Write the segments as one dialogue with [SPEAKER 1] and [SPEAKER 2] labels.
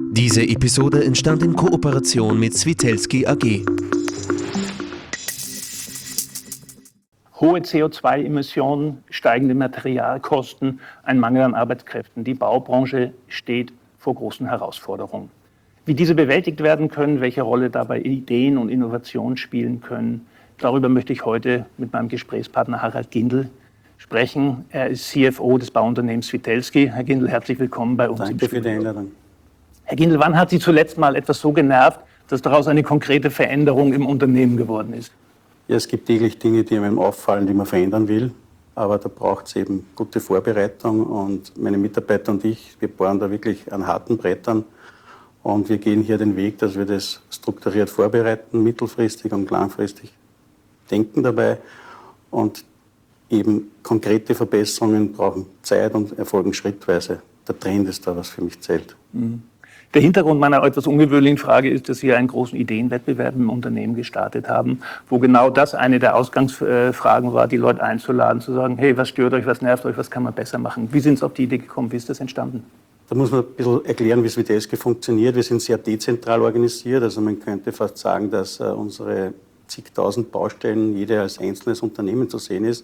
[SPEAKER 1] Diese Episode entstand in Kooperation mit Switelski AG.
[SPEAKER 2] Hohe CO2-Emissionen, steigende Materialkosten, ein Mangel an Arbeitskräften. Die Baubranche steht vor großen Herausforderungen. Wie diese bewältigt werden können, welche Rolle dabei Ideen und Innovationen spielen können, darüber möchte ich heute mit meinem Gesprächspartner Harald Gindl sprechen. Er ist CFO des Bauunternehmens Switelski. Herr Gindl, herzlich willkommen bei uns.
[SPEAKER 3] Danke für die Einladung.
[SPEAKER 2] Herr Gindl, wann hat Sie zuletzt mal etwas so genervt, dass daraus eine konkrete Veränderung im Unternehmen geworden ist?
[SPEAKER 3] Ja, es gibt täglich Dinge, die einem auffallen, die man verändern will. Aber da braucht es eben gute Vorbereitung. Und meine Mitarbeiter und ich, wir bohren da wirklich an harten Brettern. Und wir gehen hier den Weg, dass wir das strukturiert vorbereiten, mittelfristig und langfristig denken dabei. Und eben konkrete Verbesserungen brauchen Zeit und erfolgen schrittweise. Der Trend ist da, was für mich zählt.
[SPEAKER 2] Der Hintergrund meiner etwas ungewöhnlichen Frage ist, dass Sie einen großen Ideenwettbewerb im Unternehmen gestartet haben, wo genau das eine der Ausgangsfragen war, die Leute einzuladen, zu sagen, hey, was stört euch, was nervt euch, was kann man besser machen? Wie sind Sie auf die Idee gekommen, wie ist das entstanden?
[SPEAKER 3] Da muss man ein bisschen erklären, wie Switelski funktioniert. Wir sind sehr dezentral organisiert, also man könnte fast sagen, dass unsere zigtausend Baustellen, jede als einzelnes Unternehmen zu sehen ist.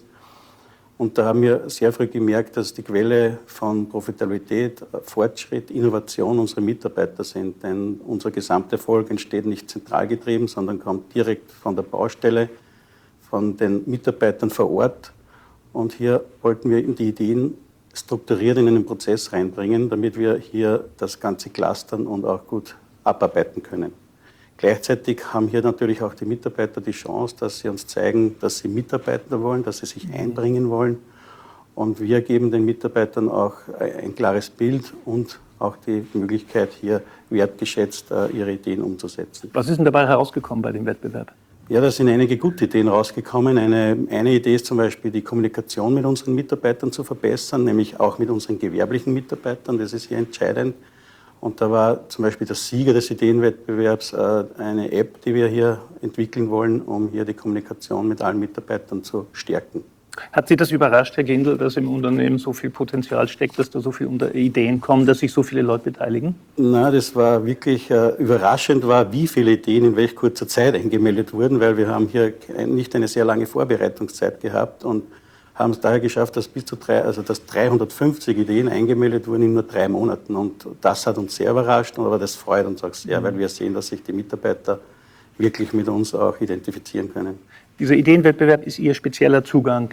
[SPEAKER 3] Und da haben wir sehr früh gemerkt, dass die Quelle von Profitabilität, Fortschritt, Innovation unsere Mitarbeiter sind. Denn unser Gesamterfolg entsteht nicht zentral getrieben, sondern kommt direkt von der Baustelle, von den Mitarbeitern vor Ort. Und hier wollten wir die Ideen strukturiert in einen Prozess reinbringen, damit wir hier das Ganze clustern und auch gut abarbeiten können. Gleichzeitig haben hier natürlich auch die Mitarbeiter die Chance, dass sie uns zeigen, dass sie Mitarbeiter wollen, dass sie sich einbringen wollen. Und wir geben den Mitarbeitern auch ein klares Bild und auch die Möglichkeit, hier wertgeschätzt ihre Ideen umzusetzen.
[SPEAKER 2] Was ist denn dabei herausgekommen bei dem Wettbewerb?
[SPEAKER 3] Ja, da sind einige gute Ideen rausgekommen. Eine Idee ist zum Beispiel, die Kommunikation mit unseren Mitarbeitern zu verbessern, nämlich auch mit unseren gewerblichen Mitarbeitern. Das ist hier entscheidend. Und da war zum Beispiel der Sieger des Ideenwettbewerbs eine App, die wir hier entwickeln wollen, um hier die Kommunikation mit allen Mitarbeitern zu stärken.
[SPEAKER 2] Hat Sie das überrascht, Herr Gindl, dass im Unternehmen so viel Potenzial steckt, dass da so viele Ideen kommen, dass sich so viele Leute beteiligen?
[SPEAKER 3] Na, das war wirklich überraschend, wie viele Ideen in welch kurzer Zeit eingemeldet wurden, weil wir haben hier nicht eine sehr lange Vorbereitungszeit gehabt und haben es daher geschafft, dass dass 350 Ideen eingemeldet wurden in nur 3 Monaten. Und das hat uns sehr überrascht, aber das freut uns auch sehr, weil wir sehen, dass sich die Mitarbeiter wirklich mit uns auch identifizieren können.
[SPEAKER 2] Dieser Ideenwettbewerb ist Ihr spezieller Zugang?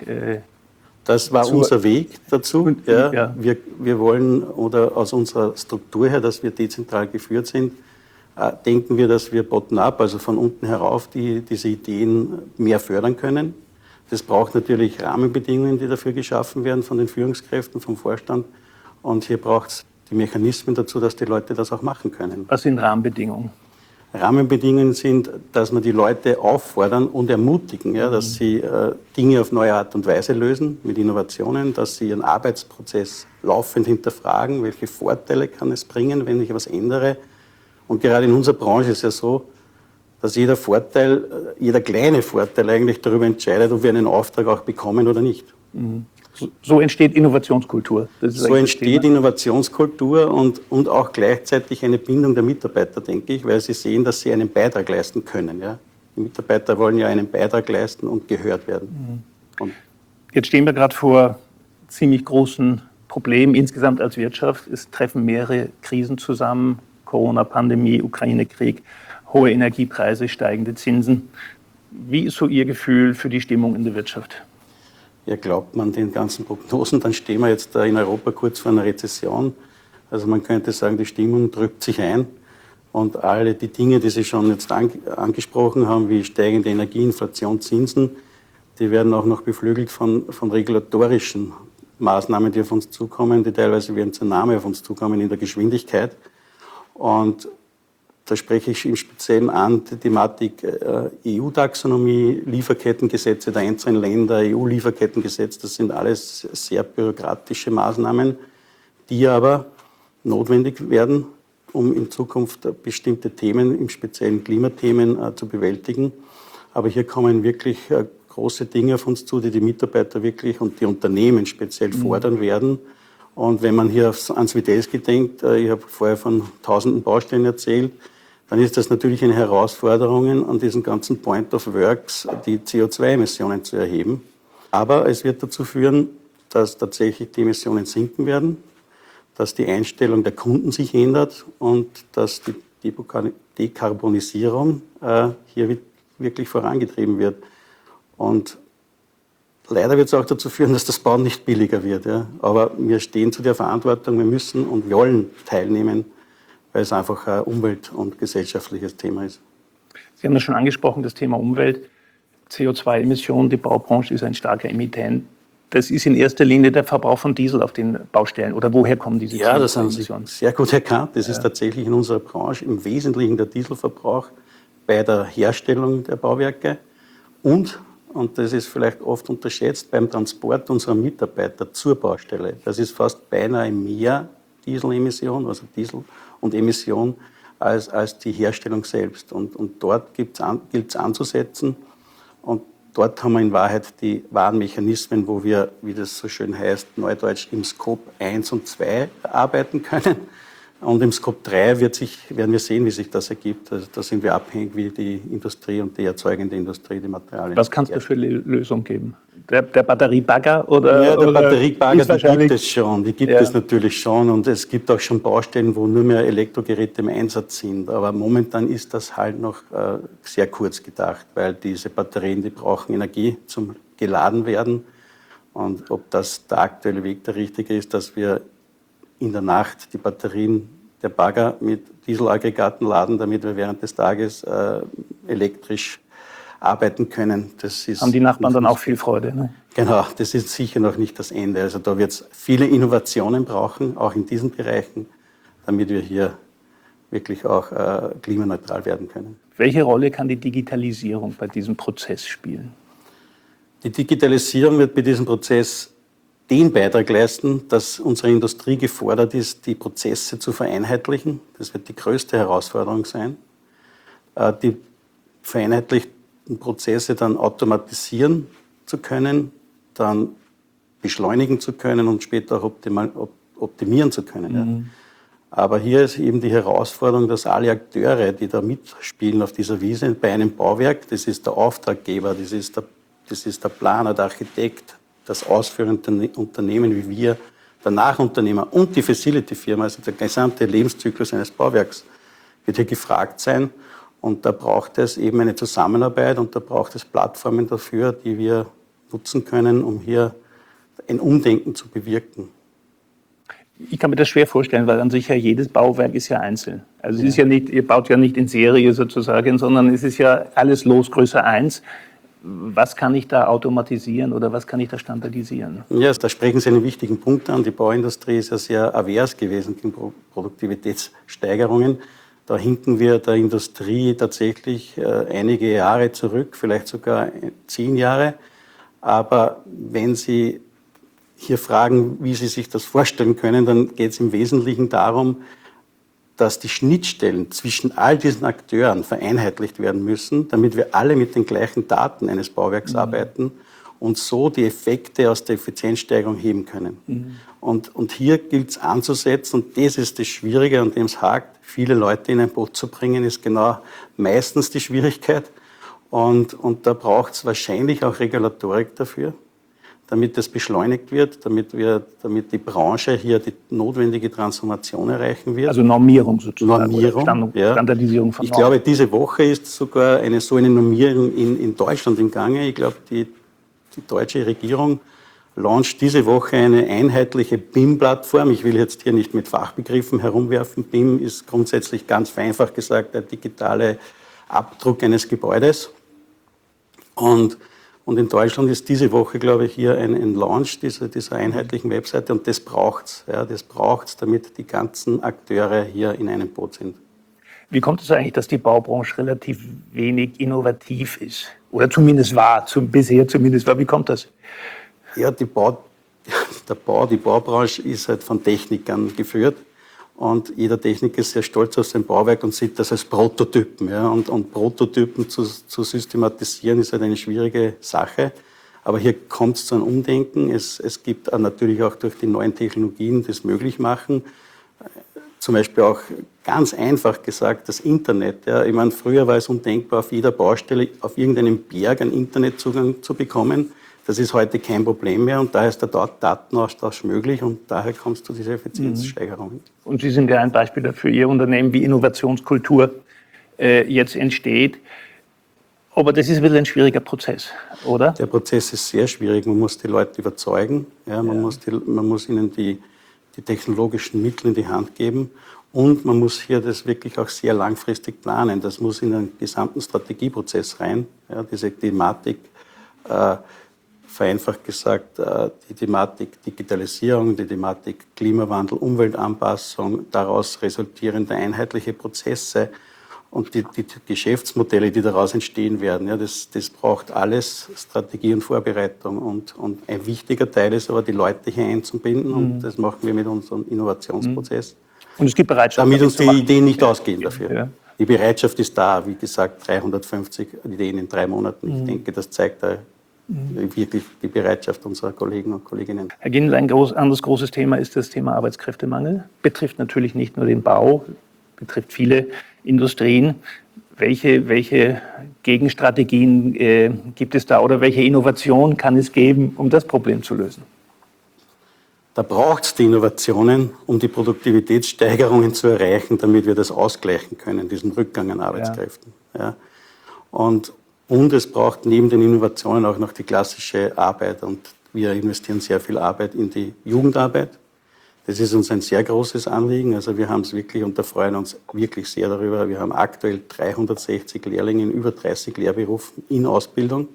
[SPEAKER 3] Das war unser Weg dazu. Ja. Wir wollen, oder aus unserer Struktur her, dass wir dezentral geführt sind, denken wir, dass wir bottom-up, also von unten herauf, diese Ideen mehr fördern können. Das braucht natürlich Rahmenbedingungen, die dafür geschaffen werden von den Führungskräften, vom Vorstand. Und hier braucht es die Mechanismen dazu, dass die Leute das auch machen können.
[SPEAKER 2] Was sind Rahmenbedingungen?
[SPEAKER 3] Rahmenbedingungen sind, dass man die Leute auffordern und ermutigen, ja, dass sie Dinge auf neue Art und Weise lösen mit Innovationen, dass sie ihren Arbeitsprozess laufend hinterfragen, welche Vorteile kann es bringen, wenn ich etwas ändere. Und gerade in unserer Branche ist ja so, dass jeder kleine Vorteil eigentlich darüber entscheidet, ob wir einen Auftrag auch bekommen oder nicht.
[SPEAKER 2] So entsteht Innovationskultur.
[SPEAKER 3] So entsteht Innovationskultur und auch gleichzeitig eine Bindung der Mitarbeiter, denke ich, weil sie sehen, dass sie einen Beitrag leisten können. Ja? Die Mitarbeiter wollen ja einen Beitrag leisten und gehört werden.
[SPEAKER 2] Jetzt stehen wir gerade vor ziemlich großen Problemen insgesamt als Wirtschaft. Es treffen mehrere Krisen zusammen, Corona-Pandemie, Ukraine-Krieg, hohe Energiepreise, steigende Zinsen. Wie ist so Ihr Gefühl für die Stimmung in der Wirtschaft?
[SPEAKER 3] Ja, glaubt man den ganzen Prognosen, dann stehen wir jetzt da in Europa kurz vor einer Rezession. Also man könnte sagen, die Stimmung drückt sich ein. Und alle die Dinge, die Sie schon jetzt angesprochen haben, wie steigende Energie, Inflation, Zinsen, die werden auch noch beflügelt von regulatorischen Maßnahmen, die auf uns zukommen, die teilweise wie ein Tsunami auf uns zukommen in der Geschwindigkeit. Und da spreche ich im Speziellen an die Thematik EU-Taxonomie, Lieferkettengesetze der einzelnen Länder, EU-Lieferkettengesetz. Das sind alles sehr bürokratische Maßnahmen, die aber notwendig werden, um in Zukunft bestimmte Themen, im speziellen Klimathemen, zu bewältigen. Aber hier kommen wirklich große Dinge auf uns zu, die die Mitarbeiter wirklich und die Unternehmen speziell fordern werden. Und wenn man hier an Switelski denkt, ich habe vorher von tausenden Baustellen erzählt, dann ist das natürlich eine Herausforderung, an diesen ganzen Point of Works die CO2-Emissionen zu erheben. Aber es wird dazu führen, dass tatsächlich die Emissionen sinken werden, dass die Einstellung der Kunden sich ändert und dass die Dekarbonisierung hier wirklich vorangetrieben wird. Und leider wird es auch dazu führen, dass das Bauen nicht billiger wird. Ja. Aber wir stehen zu der Verantwortung, wir müssen und wollen teilnehmen, weil es einfach ein umwelt- und gesellschaftliches Thema ist.
[SPEAKER 2] Sie haben das schon angesprochen, das Thema Umwelt, CO2-Emissionen. Die Baubranche ist ein starker Emittent. Das ist in erster Linie der Verbrauch von Diesel auf den Baustellen. Oder woher kommen diese
[SPEAKER 3] CO2-Emissionen? Ja, das haben
[SPEAKER 2] CO2-Emissionen?
[SPEAKER 3] Sie sehr gut erkannt. Das ist tatsächlich in unserer Branche im Wesentlichen der Dieselverbrauch bei der Herstellung der Bauwerke und das ist vielleicht oft unterschätzt, beim Transport unserer Mitarbeiter zur Baustelle. Das ist fast beinahe mehr Dieselemission, also Diesel und Emission, als die Herstellung selbst. Und dort gilt es anzusetzen. Und dort haben wir in Wahrheit die wahren Mechanismen, wo wir, wie das so schön heißt, neudeutsch im Scope 1 und 2 arbeiten können. Und im Scope 3 werden wir sehen, wie sich das ergibt. Also da sind wir abhängig, wie die Industrie und die erzeugende Industrie die Materialien.
[SPEAKER 2] Was kann es da für eine Lösung geben? Der Batteriebagger?
[SPEAKER 3] Ja, der Batteriebagger, die gibt es schon. Die gibt es natürlich schon. Und es gibt auch schon Baustellen, wo nur mehr Elektrogeräte im Einsatz sind. Aber momentan ist das halt noch sehr kurz gedacht, weil diese Batterien, die brauchen Energie zum geladen werden. Und ob das der aktuelle Weg der richtige ist, dass wir in der Nacht die Batterien der Bagger mit Dieselaggregaten laden, damit wir während des Tages elektrisch arbeiten können.
[SPEAKER 2] Haben die Nachbarn dann auch viel Freude? Ne?
[SPEAKER 3] Genau, das ist sicher noch nicht das Ende. Also da wird es viele Innovationen brauchen, auch in diesen Bereichen, damit wir hier wirklich auch klimaneutral werden können.
[SPEAKER 2] Welche Rolle kann die Digitalisierung bei diesem Prozess spielen?
[SPEAKER 3] Die Digitalisierung wird bei diesem Prozess den Beitrag leisten, dass unsere Industrie gefordert ist, die Prozesse zu vereinheitlichen. Das wird die größte Herausforderung sein. Die vereinheitlichten Prozesse dann automatisieren zu können, dann beschleunigen zu können und später auch optimieren zu können. Ja. Aber hier ist eben die Herausforderung, dass alle Akteure, die da mitspielen auf dieser Wiese bei einem Bauwerk, das ist der Auftraggeber, das ist der Planer, der Architekt, das ausführende Unternehmen wie wir, der Nachunternehmer und die Facility-Firma, also der gesamte Lebenszyklus eines Bauwerks, wird hier gefragt sein. Und da braucht es eben eine Zusammenarbeit und da braucht es Plattformen dafür, die wir nutzen können, um hier ein Umdenken zu bewirken.
[SPEAKER 2] Ich kann mir das schwer vorstellen, weil an sich ja jedes Bauwerk ist ja einzeln. Also es ist ja nicht, ihr baut ja nicht in Serie sozusagen, sondern es ist ja alles los Größe 1. Was kann ich da automatisieren oder was kann ich da standardisieren? Ja,
[SPEAKER 3] da sprechen Sie einen wichtigen Punkt an. Die Bauindustrie ist ja sehr avers gewesen gegen Produktivitätssteigerungen. Da hinken wir der Industrie tatsächlich einige Jahre zurück, vielleicht sogar 10 Jahre. Aber wenn Sie hier fragen, wie Sie sich das vorstellen können, dann geht es im Wesentlichen darum, dass die Schnittstellen zwischen all diesen Akteuren vereinheitlicht werden müssen, damit wir alle mit den gleichen Daten eines Bauwerks arbeiten und so die Effekte aus der Effizienzsteigerung heben können. Und hier gilt es anzusetzen und das ist das Schwierige, an dem es hakt. Viele Leute in ein Boot zu bringen, ist genau meistens die Schwierigkeit. Und da braucht es wahrscheinlich auch Regulatorik dafür, damit das beschleunigt wird, damit die Branche hier die notwendige Transformation erreichen wird.
[SPEAKER 2] Also Normierung sozusagen.
[SPEAKER 3] Normierung,
[SPEAKER 2] Standardisierung von
[SPEAKER 3] Normen. Ich glaube, diese Woche ist sogar eine Normierung in Deutschland im Gange. Ich glaube, die deutsche Regierung launcht diese Woche eine einheitliche BIM-Plattform. Ich will jetzt hier nicht mit Fachbegriffen herumwerfen. BIM ist grundsätzlich ganz vereinfacht gesagt der digitale Abdruck eines Gebäudes. Und in Deutschland ist diese Woche, glaube ich, hier ein Launch dieser einheitlichen Webseite. Und das braucht's. Ja, das braucht's, damit die ganzen Akteure hier in einem Boot sind.
[SPEAKER 2] Wie kommt es eigentlich, dass die Baubranche relativ wenig innovativ ist? Oder zumindest war, bisher zumindest war. Wie kommt das?
[SPEAKER 3] Ja, die Baubranche ist halt von Technikern geführt. Und jeder Techniker ist sehr stolz auf sein Bauwerk und sieht das als Prototypen. Ja. Und Prototypen zu systematisieren ist halt eine schwierige Sache. Aber hier kommt es zu einem Umdenken. Es gibt natürlich auch durch die neuen Technologien, die es möglich machen, zum Beispiel auch ganz einfach gesagt das Internet. Ja. Ich meine, früher war es undenkbar, auf jeder Baustelle, auf irgendeinem Berg einen Internetzugang zu bekommen. Das ist heute kein Problem mehr und daher ist der Datenaustausch möglich und daher kommt es zu dieser Effizienzsteigerung.
[SPEAKER 2] Und Sie sind ja ein Beispiel dafür, Ihr Unternehmen, wie Innovationskultur jetzt entsteht. Aber das ist ein bisschen ein schwieriger Prozess, oder?
[SPEAKER 3] Der Prozess ist sehr schwierig. Man muss die Leute überzeugen. Ja, man muss ihnen die technologischen Mittel in die Hand geben. Und man muss hier das wirklich auch sehr langfristig planen. Das muss in den gesamten Strategieprozess rein. Ja, diese Thematik, vereinfacht gesagt, die Thematik Digitalisierung, die Thematik Klimawandel, Umweltanpassung, daraus resultierende einheitliche Prozesse, und die Geschäftsmodelle, die daraus entstehen werden, ja, das braucht alles Strategie und Vorbereitung. Und ein wichtiger Teil ist aber, die Leute hier einzubinden. Und das machen wir mit unserem Innovationsprozess.
[SPEAKER 2] Und es gibt Bereitschaft,
[SPEAKER 3] damit uns die Ideen nicht ausgehen dafür.
[SPEAKER 2] Ja.
[SPEAKER 3] Die Bereitschaft ist da. Wie gesagt, 350 Ideen in 3 Monaten. Ich denke, das zeigt wirklich die Bereitschaft unserer Kollegen und Kolleginnen.
[SPEAKER 2] Herr Ginl, ein anderes großes Thema ist das Thema Arbeitskräftemangel. Betrifft natürlich nicht nur den Bau, betrifft viele Industrien. Welche Gegenstrategien gibt es da oder welche Innovation kann es geben, um das Problem zu lösen?
[SPEAKER 3] Da braucht es die Innovationen, um die Produktivitätssteigerungen zu erreichen, damit wir das ausgleichen können, diesen Rückgang an Arbeitskräften. Ja. Und es braucht neben den Innovationen auch noch die klassische Arbeit. Und wir investieren sehr viel Arbeit in die Jugendarbeit. Das ist uns ein sehr großes Anliegen. Also wir haben es wirklich und da freuen uns wirklich sehr darüber. Wir haben aktuell 360 Lehrlinge in über 30 Lehrberufen in Ausbildung.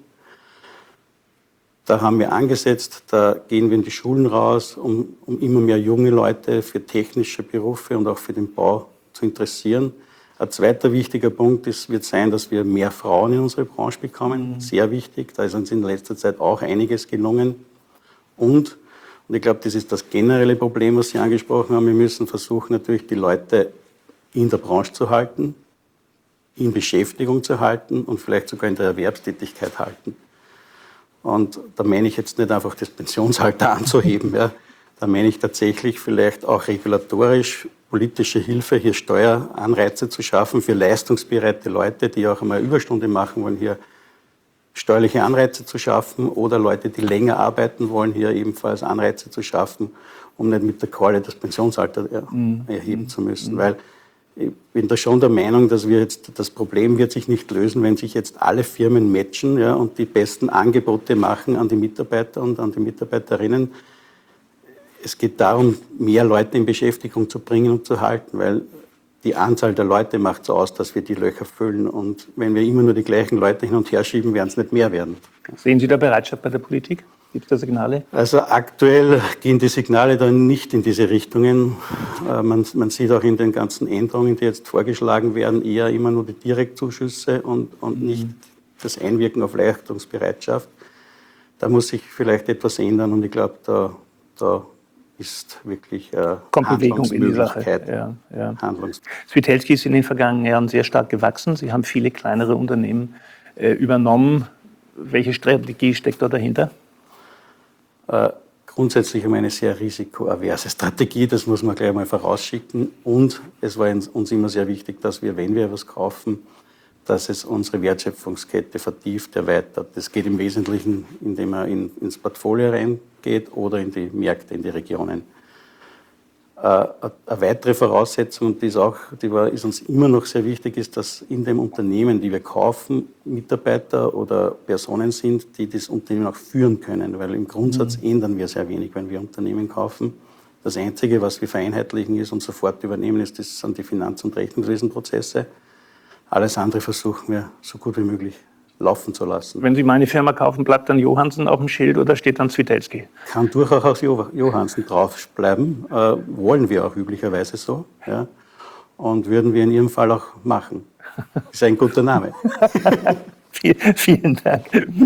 [SPEAKER 3] Da haben wir angesetzt, da gehen wir in die Schulen raus, um immer mehr junge Leute für technische Berufe und auch für den Bau zu interessieren. Ein zweiter wichtiger Punkt wird sein, dass wir mehr Frauen in unsere Branche bekommen. Sehr wichtig. Da ist uns in letzter Zeit auch einiges gelungen. Und ich glaube, das ist das generelle Problem, was Sie angesprochen haben. Wir müssen versuchen, natürlich die Leute in der Branche zu halten, in Beschäftigung zu halten und vielleicht sogar in der Erwerbstätigkeit halten. Und da meine ich jetzt nicht einfach das Pensionsalter anzuheben. Ja. Da meine ich tatsächlich vielleicht auch regulatorisch politische Hilfe, hier Steueranreize zu schaffen für leistungsbereite Leute, die auch einmal Überstunde machen wollen, hier steuerliche Anreize zu schaffen oder Leute, die länger arbeiten wollen, hier ebenfalls Anreize zu schaffen, um nicht mit der Keule das Pensionsalter erheben zu müssen. Weil ich bin da schon der Meinung, dass das Problem wird sich nicht lösen, wenn sich jetzt alle Firmen matchen, ja, und die besten Angebote machen an die Mitarbeiter und an die Mitarbeiterinnen. Es geht darum, mehr Leute in Beschäftigung zu bringen und zu halten, weil die Anzahl der Leute macht so aus, dass wir die Löcher füllen. Und wenn wir immer nur die gleichen Leute hin und her schieben, werden es nicht mehr werden.
[SPEAKER 2] Sehen Sie da Bereitschaft bei der Politik? Gibt es da Signale?
[SPEAKER 3] Also aktuell gehen die Signale da nicht in diese Richtungen. Man sieht auch in den ganzen Änderungen, die jetzt vorgeschlagen werden, eher immer nur die Direktzuschüsse und nicht das Einwirken auf Leistungsbereitschaft. Da muss sich vielleicht etwas ändern und ich glaube, da ist wirklich
[SPEAKER 2] kommt Bewegung in die Sache. Ja. Switelski ist in den vergangenen Jahren sehr stark gewachsen. Sie haben viele kleinere Unternehmen übernommen. Welche Strategie steckt da dahinter?
[SPEAKER 3] Grundsätzlich eine sehr risikoaverse Strategie, das muss man gleich mal vorausschicken. Und es war uns immer sehr wichtig, dass wir, wenn wir etwas kaufen, dass es unsere Wertschöpfungskette vertieft, erweitert. Das geht im Wesentlichen, indem man ins Portfolio reingeht oder in die Märkte, in die Regionen. Eine weitere Voraussetzung, und die ist uns immer noch sehr wichtig, ist, dass in dem Unternehmen, die wir kaufen, Mitarbeiter oder Personen sind, die das Unternehmen auch führen können. Weil im Grundsatz ändern wir sehr wenig, wenn wir Unternehmen kaufen. Das Einzige, was wir vereinheitlichen ist und sofort übernehmen, das sind die Finanz- und Rechnungswesenprozesse. Alles andere versuchen wir so gut wie möglich laufen zu lassen.
[SPEAKER 2] Wenn Sie meine Firma kaufen, bleibt dann Johansen auf dem Schild oder steht dann Switelski?
[SPEAKER 3] Kann durchaus Johansen draufbleiben, wollen wir auch üblicherweise so, ja, und würden wir in Ihrem Fall auch machen. Ist ein guter Name.
[SPEAKER 2] Vielen Dank.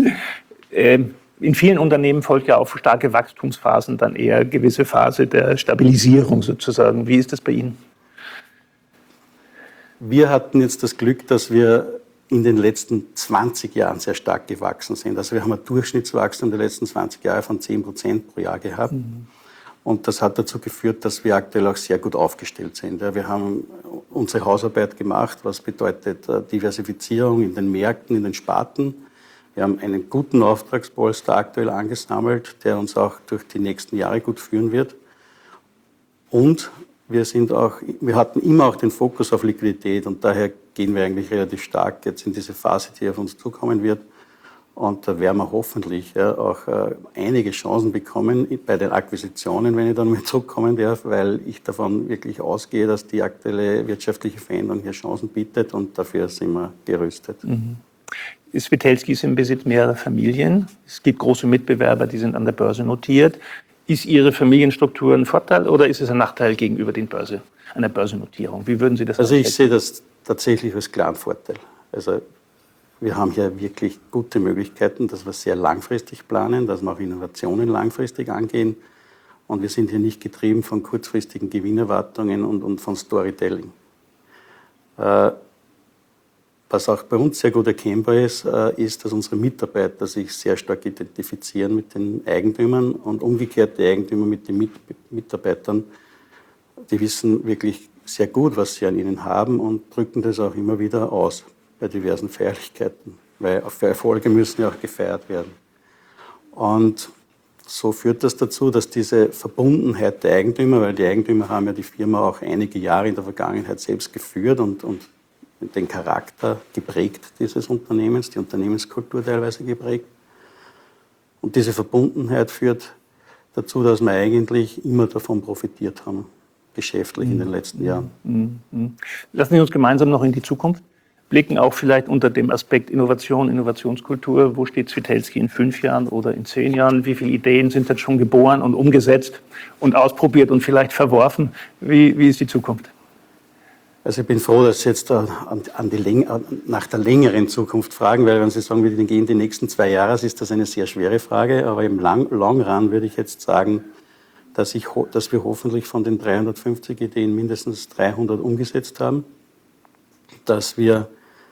[SPEAKER 2] In vielen Unternehmen folgt ja auf starke Wachstumsphasen dann eher eine gewisse Phase der Stabilisierung sozusagen. Wie ist das bei Ihnen?
[SPEAKER 3] Wir hatten jetzt das Glück, dass wir in den letzten 20 Jahren sehr stark gewachsen sind. Also wir haben ein Durchschnittswachstum der letzten 20 Jahre von 10% pro Jahr gehabt. Und das hat dazu geführt, dass wir aktuell auch sehr gut aufgestellt sind. Wir haben unsere Hausarbeit gemacht, was bedeutet Diversifizierung in den Märkten, in den Sparten. Wir haben einen guten Auftragspolster aktuell angesammelt, der uns auch durch die nächsten Jahre gut führen wird. Und wir hatten immer auch den Fokus auf Liquidität und daher gehen wir eigentlich relativ stark jetzt in diese Phase, die auf uns zukommen wird. Und da werden wir hoffentlich auch einige Chancen bekommen bei den Akquisitionen, wenn ich dann mal zurückkommen darf, weil ich davon wirklich ausgehe, dass die aktuelle wirtschaftliche Veränderung hier Chancen bietet und dafür sind wir gerüstet.
[SPEAKER 2] Switelski ist im Besitz mehrerer Familien. Es gibt große Mitbewerber, die sind an der Börse notiert. Ist Ihre Familienstruktur ein Vorteil oder ist es ein Nachteil gegenüber einer Börsennotierung? Wie würden Sie das
[SPEAKER 3] Also ich sehe das tatsächlich als klaren Vorteil. Also wir haben hier wirklich gute Möglichkeiten, dass wir sehr langfristig planen, dass wir auch Innovationen langfristig angehen. Und wir sind hier nicht getrieben von kurzfristigen Gewinnerwartungen und von Storytelling. Was auch bei uns sehr gut erkennbar ist, ist, dass unsere Mitarbeiter sich sehr stark identifizieren mit den Eigentümern und umgekehrt die Eigentümer mit den Mitarbeitern. Die wissen wirklich sehr gut, was sie an ihnen haben und drücken das auch immer wieder aus bei diversen Feierlichkeiten, weil für Erfolge müssen ja auch gefeiert werden. Und so führt das dazu, dass diese Verbundenheit der Eigentümer, weil die Eigentümer haben ja die Firma auch einige Jahre in der Vergangenheit selbst geführt und den Charakter geprägt dieses Unternehmens, die Unternehmenskultur teilweise geprägt. Und diese Verbundenheit führt dazu, dass wir eigentlich immer davon profitiert haben, geschäftlich in den letzten Jahren.
[SPEAKER 2] Lassen Sie uns gemeinsam noch in die Zukunft blicken, auch vielleicht unter dem Aspekt Innovation, Innovationskultur. Wo steht Switelski in 5 Jahren oder in 10 Jahren? Wie viele Ideen sind jetzt schon geboren und umgesetzt und ausprobiert und vielleicht verworfen? Wie ist die Zukunft?
[SPEAKER 3] Also ich bin froh, dass Sie jetzt nach der längeren Zukunft fragen, weil wenn Sie sagen, wir gehen die nächsten 2 Jahre, ist das eine sehr schwere Frage. Aber im Long Run würde ich jetzt sagen, dass wir hoffentlich von den 350 Ideen mindestens 300 umgesetzt haben, dass wir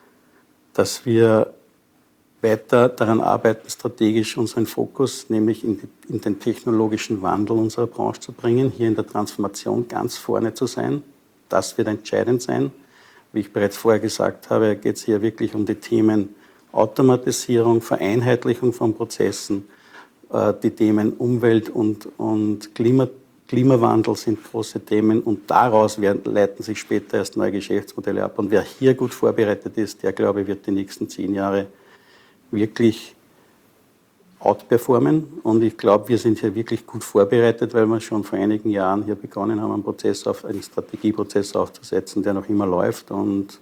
[SPEAKER 3] weiter daran arbeiten, strategisch unseren Fokus, nämlich in den technologischen Wandel unserer Branche zu bringen, hier in der Transformation ganz vorne zu sein. Das wird entscheidend sein. Wie ich bereits vorher gesagt habe, geht es hier wirklich um die Themen Automatisierung, Vereinheitlichung von Prozessen. Die Themen Umwelt und Klimawandel sind große Themen und daraus leiten sich später erst neue Geschäftsmodelle ab. Und wer hier gut vorbereitet ist, der, glaube ich, wird die nächsten 10 Jahre wirklich outperformen. Und ich glaube, wir sind hier wirklich gut vorbereitet, weil wir schon vor einigen Jahren hier begonnen haben, einen Strategieprozess aufzusetzen, der noch immer läuft. Und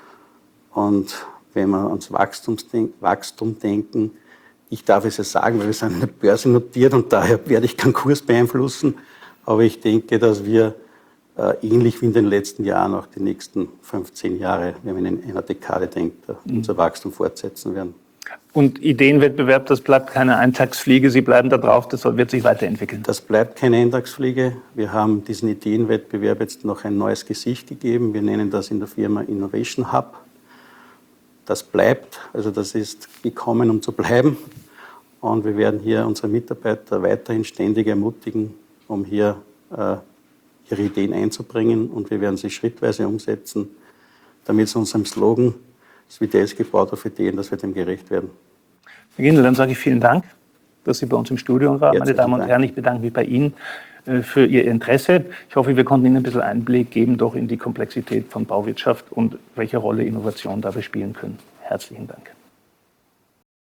[SPEAKER 3] wenn wir ans Wachstum denken, ich darf es ja sagen, weil wir sind an der Börse notiert und daher werde ich keinen Kurs beeinflussen. Aber ich denke, dass wir ähnlich wie in den letzten Jahren auch die nächsten 15 Jahre, wenn man in einer Dekade denkt, unser Wachstum fortsetzen werden.
[SPEAKER 2] Und Ideenwettbewerb, das bleibt keine Eintagsfliege, Sie bleiben da drauf, das wird sich weiterentwickeln.
[SPEAKER 3] Das bleibt keine Eintagsfliege. Wir haben diesen Ideenwettbewerb jetzt noch ein neues Gesicht gegeben. Wir nennen das in der Firma Innovation Hub. Das bleibt, also das ist gekommen, um zu bleiben. Und wir werden hier unsere Mitarbeiter weiterhin ständig ermutigen, um hier ihre Ideen einzubringen. Und wir werden sie schrittweise umsetzen, damit es unserem Slogan Switelski baut auf Ideen, dass wir dem gerecht werden.
[SPEAKER 2] Herr Gindel, dann sage ich vielen Dank, dass Sie bei uns im Studio waren. Meine Damen und Herren, ich bedanke mich bei Ihnen für Ihr Interesse. Ich hoffe, wir konnten Ihnen ein bisschen Einblick geben doch in die Komplexität von Bauwirtschaft und welche Rolle Innovation dabei spielen können. Herzlichen Dank.